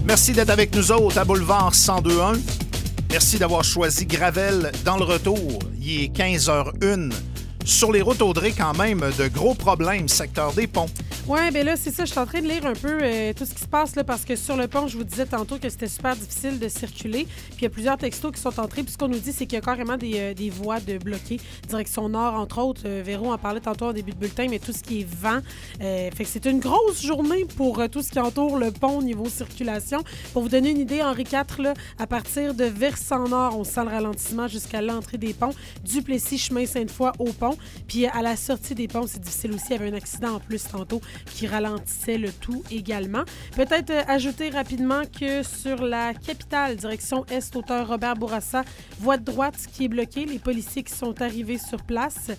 Merci d'être avec nous autres à Boulevard 102.1. Merci d'avoir choisi Gravel dans le retour. Il est 15h01. Sur les routes Audrey, quand même, de gros problèmes, secteur des ponts. Oui, bien là, c'est ça. Je suis en train de lire un peu tout ce qui se passe là, parce que sur le pont, je vous disais tantôt que c'était super difficile de circuler. Puis il y a plusieurs textos qui sont entrés. Puis ce qu'on nous dit, c'est qu'il y a carrément des voies de bloquées. Direction nord, entre autres. Véro en parlait tantôt en début de bulletin, mais tout ce qui est vent. Fait que c'est une grosse journée pour tout ce qui entoure le pont au niveau circulation. Pour vous donner une idée, Henri IV, là, à partir de Versant-Nord, on sent le ralentissement jusqu'à l'entrée des ponts. Duplessis, chemin Sainte-Foy, au pont. Puis à la sortie des ponts, c'est difficile aussi. Il y avait un accident en plus tantôt qui ralentissait le tout également. Peut-être ajouter rapidement que sur la capitale, direction Est, hauteur Robert Bourassa, voie de droite qui est bloquée, les policiers qui sont arrivés sur place.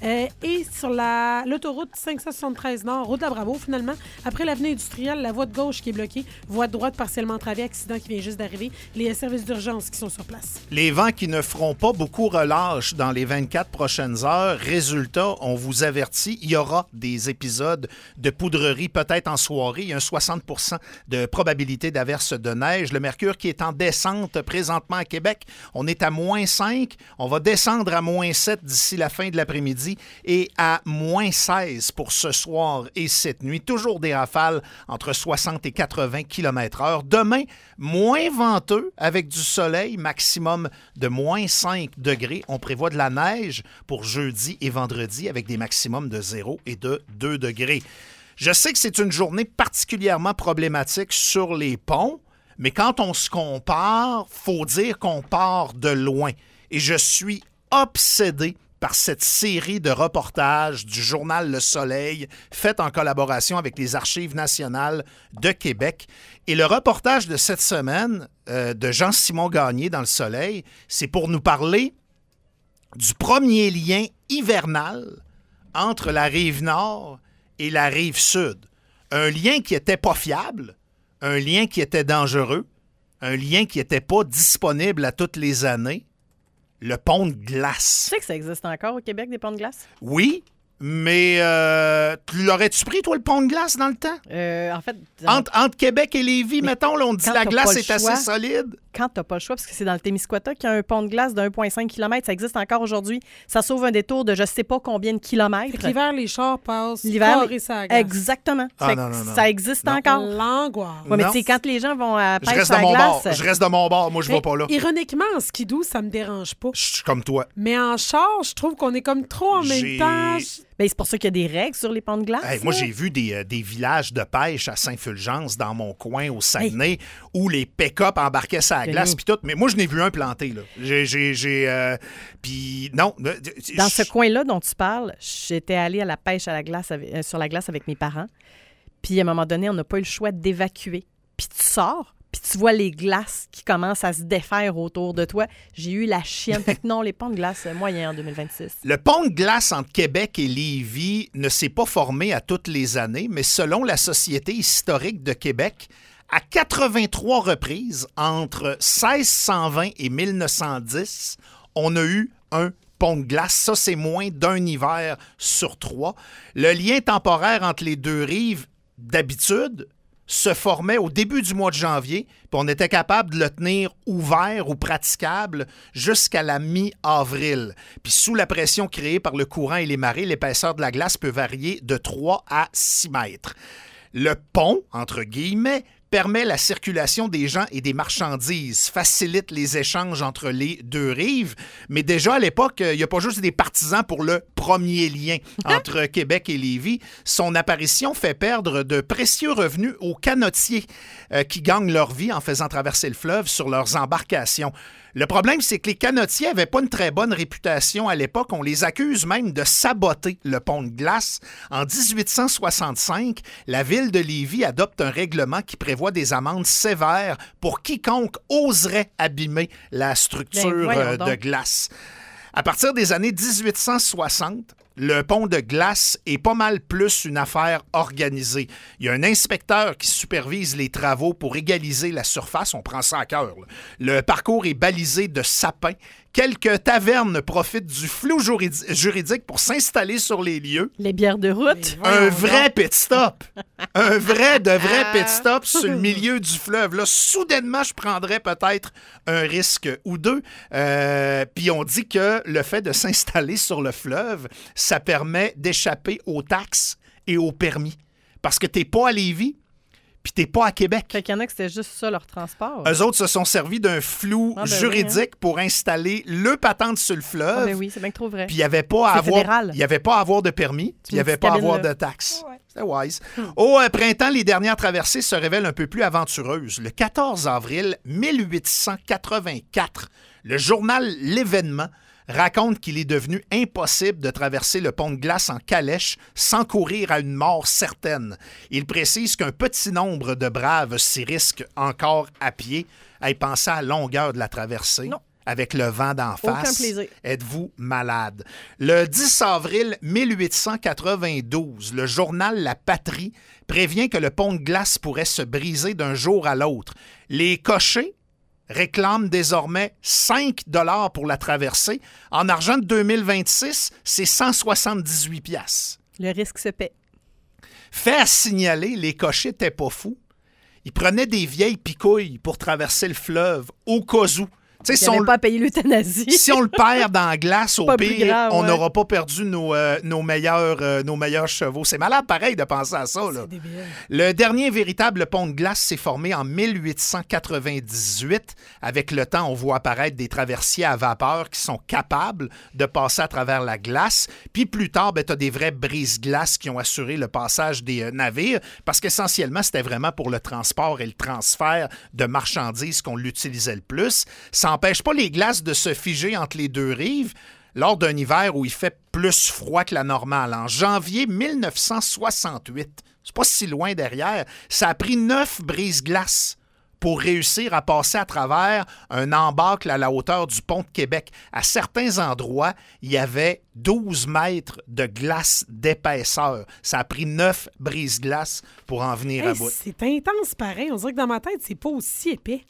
Et sur l'autoroute 573 Nord, route de la Bravo, finalement, après l'avenue industrielle, la voie de gauche qui est bloquée, voie de droite partiellement entravée, accident qui vient juste d'arriver, les services d'urgence qui sont sur place. Les vents qui ne feront pas beaucoup relâche dans les 24 prochaines heures. Résultat, on vous avertit, il y aura des épisodes de poudrerie peut-être en soirée. Il y a un 60% de probabilité d'averse de neige. Le mercure qui est en descente présentement à Québec, on est à -5. On va descendre à -7 d'ici la fin de l'après-midi et à -16 pour ce soir et cette nuit. Toujours des rafales entre 60 et 80 km/h. Demain, moins venteux avec du soleil, maximum de -5 degrés. On prévoit de la neige pour jeudi et vendredi avec des maximums de 0 et de 2 degrés. Je sais que c'est une journée particulièrement problématique sur les ponts, mais quand on se compare, faut dire qu'on part de loin. Et je suis obsédé par cette série de reportages du journal Le Soleil, faite en collaboration avec les Archives nationales de Québec. Et le reportage de cette semaine de Jean-Simon Gagné dans Le Soleil, c'est pour nous parler du premier lien hivernal entre la rive nord et la rive sud. Un lien qui n'était pas fiable, un lien qui était dangereux, un lien qui n'était pas disponible à toutes les années. Le pont de glace. Tu sais que ça existe encore au Québec, des ponts de glace? Oui, mais l'aurais-tu pris, toi, le pont de glace dans le temps? En fait... Entre Québec et Lévis, mettons, là, on dit la glace est choix, assez solide. Quand t'as pas le choix, parce que c'est dans le Témiscouata qu'il y a un pont de glace de 1,5 km, ça existe encore aujourd'hui. Ça sauve un détour de je sais pas combien de kilomètres. Fait que l'hiver, les chars passent l'hiver, carrés sur la glace. Exactement. Non. Ça existe encore. L'angoisse. Oui, mais tu sais, quand les gens vont à Je pêche reste à de la mon glace... bord. Je reste de mon bord. Moi, je vais pas là. Ironiquement, en skidoo, ça me dérange pas. Je suis comme toi. Mais en char, je trouve qu'on est comme trop en même temps. Ben, c'est pour ça qu'il y a des règles sur les ponts de glace. Hey, moi, j'ai vu des villages de pêche à Saint-Fulgence, dans mon coin, au Saguenay, où les pick-up embarquaient sur la glace, puis tout. Mais moi, je n'ai vu un planté, là. Puis non. Dans ce coin-là dont tu parles, j'étais allée à la pêche à la glace sur la glace avec mes parents. Puis, à un moment donné, on n'a pas eu le choix d'évacuer. Puis, tu sors, puis tu vois les glaces qui commencent à se défaire autour de toi. J'ai eu la chienne. Fait que non, les ponts de glace, moyen en 2026. Le pont de glace entre Québec et Lévis ne s'est pas formé à toutes les années, mais selon la Société historique de Québec, à 83 reprises, entre 1620 et 1910, on a eu un pont de glace. Ça, c'est moins d'un hiver sur 3. Le lien temporaire entre les deux rives, d'habitude, se formait au début du mois de janvier, puis on était capable de le tenir ouvert ou praticable jusqu'à la mi-avril. Puis sous la pression créée par le courant et les marées, l'épaisseur de la glace peut varier de 3 à 6 mètres. Le pont, entre guillemets, permet la circulation des gens et des marchandises, facilite les échanges entre les deux rives. Mais déjà, à l'époque, il n'y a pas juste des partisans pour le premier lien entre Québec et Lévis. Son apparition fait perdre de précieux revenus aux canotiers qui gagnent leur vie en faisant traverser le fleuve sur leurs embarcations. Le problème, c'est que les canotiers n'avaient pas une très bonne réputation à l'époque. On les accuse même de saboter le pont de glace. En 1865, la ville de Lévis adopte un règlement qui prévoit des amendes sévères pour quiconque oserait abîmer la structure de glace. À partir des années 1860, le pont de glace est pas mal plus une affaire organisée. Il y a un inspecteur qui supervise les travaux pour égaliser la surface. On prend ça à cœur, là. Le parcours est balisé de sapins Quelques tavernes profitent du flou juridique pour s'installer sur les lieux. Les bières de route. Un vrai pit stop. Un vrai pit stop sur le milieu du fleuve. Là, soudainement, je prendrais peut-être un risque ou deux. Puis on dit que le fait de s'installer sur le fleuve, ça permet d'échapper aux taxes et aux permis. Parce que t'es pas à Lévis, puis t'es pas à Québec. Fait qu'il y en a que c'était juste ça, leur transport. Eux autres se sont servis d'un flou juridique pour installer le patente sur le fleuve. Ah ben oui, c'est bien trop vrai. Puis il n'y avait pas à avoir de permis, puis il n'y avait pas à avoir de taxes. Ouais. C'était wise. Au printemps, les dernières traversées se révèlent un peu plus aventureuses. Le 14 avril 1884, le journal L'Événement raconte qu'il est devenu impossible de traverser le pont de glace en calèche sans courir à une mort certaine. Il précise qu'un petit nombre de braves s'y risquent encore à pied. Hey, pensez à la longueur de la traversée. Non. Avec le vent d'en face. Aucun plaisir. Êtes-vous malade? Le 10 avril 1892, le journal La Patrie prévient que le pont de glace pourrait se briser d'un jour à l'autre. Les cochers réclament désormais 5 $ pour la traversée. En argent de 2026, c'est 178 $. Le risque se paie. Fait à signaler, les cochers n'étaient pas fous. Ils prenaient des vieilles picouilles pour traverser le fleuve, au cas où. Il n'y avait pas à payer l'euthanasie. Si on le perd dans la glace, au pire, grave, on n'aura pas perdu nos meilleurs chevaux. C'est malade, pareil, de penser à ça. Là. C'est débile. Le dernier véritable pont de glace s'est formé en 1898. Avec le temps, on voit apparaître des traversiers à vapeur qui sont capables de passer à travers la glace. Puis plus tard, tu as des vrais brise-glaces qui ont assuré le passage des navires parce qu'essentiellement, c'était vraiment pour le transport et le transfert de marchandises qu'on l'utilisait le plus. Ça n'empêche pas les glaces de se figer entre les deux rives lors d'un hiver où il fait plus froid que la normale. En janvier 1968, c'est pas si loin derrière, ça a pris 9 brise-glaces pour réussir à passer à travers un embâcle à la hauteur du pont de Québec. À certains endroits, il y avait 12 mètres de glace d'épaisseur. Ça a pris 9 brise-glaces pour en venir à bout. C'est intense pareil. On dirait que dans ma tête, c'est pas aussi épais.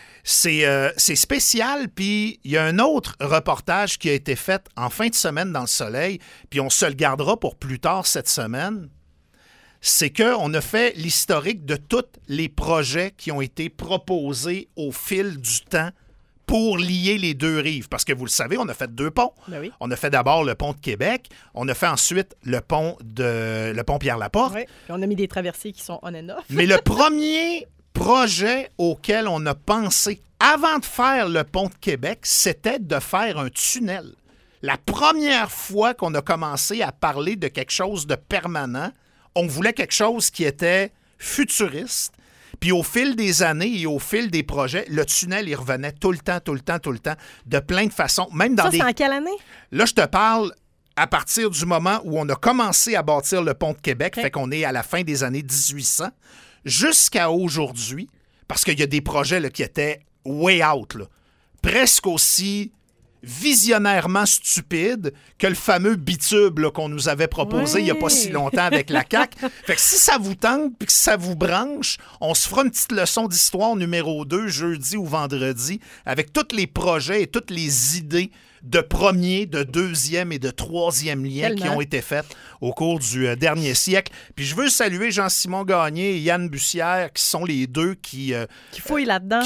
C'est spécial, puis il y a un autre reportage qui a été fait en fin de semaine dans Le Soleil, puis on se le gardera pour plus tard cette semaine. C'est qu'on a fait l'historique de tous les projets qui ont été proposés au fil du temps pour lier les deux rives. Parce que vous le savez, on a fait 2 ponts. Ben oui. On a fait d'abord le pont de Québec, on a fait ensuite le pont Pierre-Laporte. Oui. Puis on a mis des traversiers qui sont on and off. Mais le premier projet auquel on a pensé avant de faire le pont de Québec, c'était de faire un tunnel. La première fois qu'on a commencé à parler de quelque chose de permanent, on voulait quelque chose qui était futuriste. Puis au fil des années et au fil des projets, le tunnel, il revenait tout le temps, de plein de façons. Même dans c'est en quelle année? Là, je te parle à partir du moment où on a commencé à bâtir le pont de Québec, fait qu'on est à la fin des années 1800, jusqu'à aujourd'hui, parce qu'il y a des projets là, qui étaient way out, là, presque aussi visionnairement stupides que le fameux bitube là, qu'on nous avait proposé il n'y a pas si longtemps avec la CAQ. Fait que si ça vous tente et que ça vous branche, on se fera une petite leçon d'histoire numéro 2 jeudi ou vendredi avec tous les projets et toutes les idées de premier, de deuxième et de troisième lien qui ont été faites au cours du dernier siècle. Puis je veux saluer Jean-Simon Gagné et Yann Bussière, qui sont les deux qui fouillent là-dedans.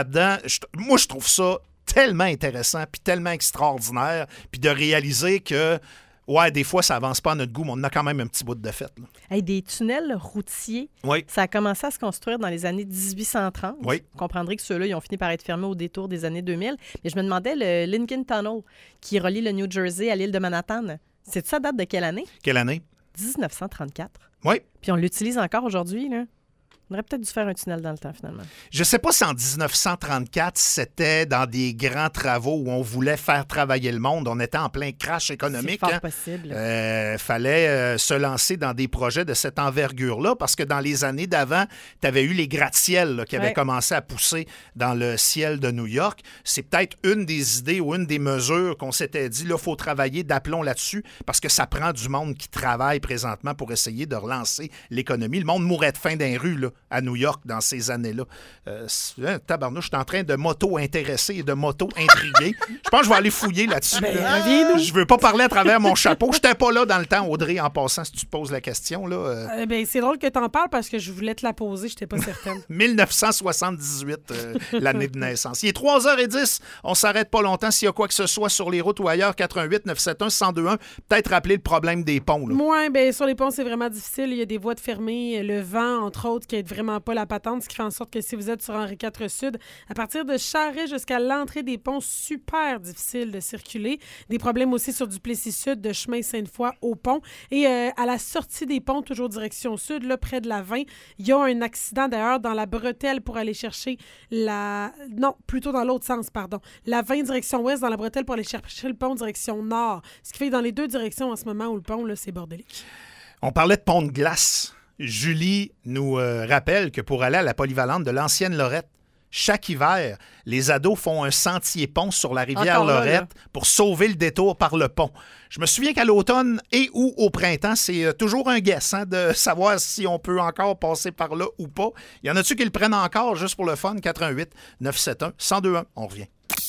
Moi, je trouve ça tellement intéressant puis tellement extraordinaire, puis de réaliser que ouais, des fois, ça avance pas à notre goût, mais on a quand même un petit bout de fait. Hey, des tunnels routiers, oui. Ça a commencé à se construire dans les années 1830. Oui. Vous comprendrez que ceux-là, ils ont fini par être fermés au détour des années 2000. Mais je me demandais, le Lincoln Tunnel, qui relie le New Jersey à l'île de Manhattan, c'est ça date de quelle année? Quelle année? 1934. Oui. Puis on l'utilise encore aujourd'hui, là. On aurait peut-être dû faire un tunnel dans le temps, finalement. Je ne sais pas si en 1934, c'était dans des grands travaux où on voulait faire travailler le monde. On était en plein crash économique. C'est fort possible. Fallait se lancer dans des projets de cette envergure-là parce que dans les années d'avant, tu avais eu les gratte-ciels là, qui avaient commencé à pousser dans le ciel de New York. C'est peut-être une des idées ou une des mesures qu'on s'était dit, là, il faut travailler d'aplomb là-dessus parce que ça prend du monde qui travaille présentement pour essayer de relancer l'économie. Le monde mourrait de faim dans les rues, là. à New York dans ces années-là. Tabarnouche, je suis en train de m'auto-intéresser et de m'auto-intriguer. Je pense que je vais aller fouiller là-dessus. Je veux pas parler à travers mon chapeau. J'étais pas là dans le temps, Audrey, en passant, si tu te poses la question. Là, c'est drôle que tu en parles parce que je voulais te la poser, je n'étais pas certaine. 1978, l'année de naissance. Il est 3h10. On s'arrête pas longtemps. S'il y a quoi que ce soit sur les routes ou ailleurs, 88 971 1021, peut-être rappeler le problème des ponts. Oui, bien, sur les ponts, c'est vraiment difficile. Il y a des voies de fermées, le vent, entre autres, qui n'aide vraiment pas la patente, ce qui fait en sorte que si vous êtes sur Henri IV Sud, à partir de Charest jusqu'à l'entrée des ponts, super difficile de circuler. Des problèmes aussi sur Duplessis Sud, de chemin Sainte-Foy au pont. Et à la sortie des ponts, toujours direction sud, là, près de la 20, il y a un accident d'ailleurs dans la bretelle pour aller chercher Non, plutôt dans l'autre sens, pardon. La 20 direction ouest dans la bretelle pour aller chercher le pont direction nord. Ce qui fait que dans les deux directions en ce moment où le pont, là, c'est bordélique. On parlait de pont de glace. Julie nous rappelle que pour aller à la polyvalente de l'ancienne Lorette, chaque hiver, les ados font un sentier pont sur la rivière Lorette pour sauver le détour par le pont. Je me souviens qu'à l'automne et ou au printemps, c'est toujours un guess de savoir si on peut encore passer par là ou pas. Il y en a-tu qui le prennent encore juste pour le fun? 88 971 1021. On revient.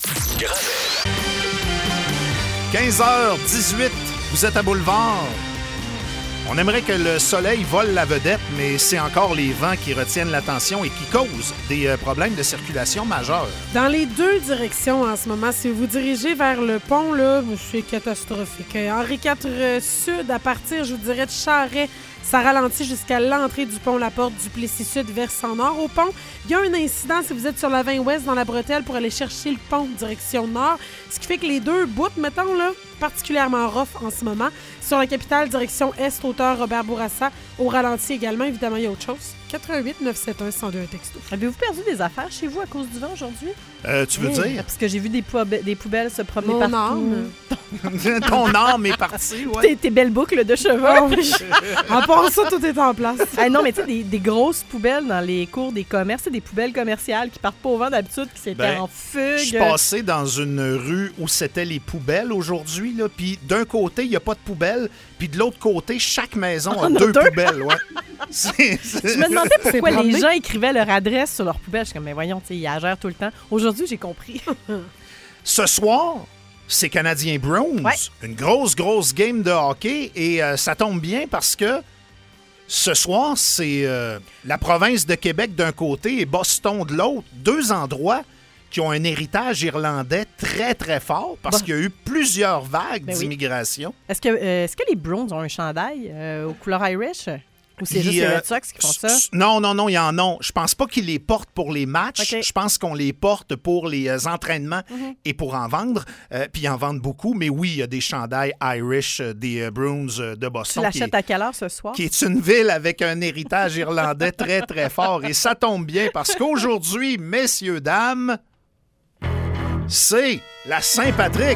15h18, vous êtes à Boulevard. On aimerait que le soleil vole la vedette, mais c'est encore les vents qui retiennent l'attention et qui causent des problèmes de circulation majeurs. Dans les deux directions en ce moment, si vous dirigez vers le pont, là, c'est catastrophique. Henri IV Sud, à partir, je vous dirais, de Charest, ça ralentit jusqu'à l'entrée du pont La Porte, Duplessis Sud, versant nord au pont. Il y a un incident si vous êtes sur la 20 ouest dans la bretelle pour aller chercher le pont direction nord, ce qui fait que les deux bouts, mettons, là, particulièrement rough en ce moment. Sur la capitale, direction est, hauteur Robert Bourassa, au ralenti également. Évidemment, il y a autre chose. 88 971 1021 texto. Avez-vous perdu des affaires chez vous à cause du vent aujourd'hui? Tu veux dire? Parce que j'ai vu des poubelles se promener partout. Ton âme est partie, ouais. Tes belles boucles de cheveux. En part ça, tout est en place. Non, mais tu sais, des grosses poubelles dans les cours des commerces, des poubelles commerciales qui partent pas au vent d'habitude, qui s'étaient en fugue. Je suis passé dans une rue où c'était les poubelles aujourd'hui, là, puis d'un côté, il n'y a pas de poubelle, puis de l'autre côté, chaque maison a deux poubelles. Ouais. Je me demandais pourquoi les gens écrivaient leur adresse sur leur poubelle. Je suis comme, mais voyons, ils agèrent tout le temps. Aujourd'hui, j'ai compris. Ce soir, c'est Canadien Browns. Ouais. Une grosse game de hockey. Et ça tombe bien parce que ce soir, c'est la province de Québec d'un côté et Boston de l'autre. Deux endroits qui ont un héritage irlandais très, très fort parce qu'il y a eu plusieurs vagues d'immigration. Oui. Est-ce que les Browns ont un chandail aux couleurs Irish? Ou c'est juste les Red Sox qui font ça? Non, il y en a. Je pense pas qu'ils les portent pour les matchs. Okay. Je pense qu'on les porte pour les entraînements et pour en vendre. Puis ils en vendent beaucoup. Mais oui, il y a des chandails Irish des Bruins de Boston. Tu l'achètes à quelle heure ce soir? Qui est une ville avec un héritage irlandais très, très fort. Et ça tombe bien parce qu'aujourd'hui, messieurs, dames, c'est la Saint-Patrick.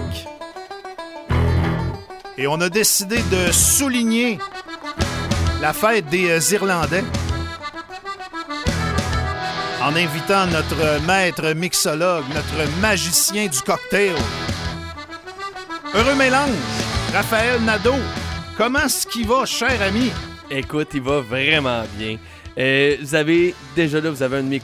Et on a décidé de souligner la fête des Irlandais en invitant notre maître mixologue, notre magicien du cocktail. Heureux mélange, Raphaël Nadeau. Comment est-ce qu'il va, cher ami? Écoute, il va vraiment bien. Vous avez un de mes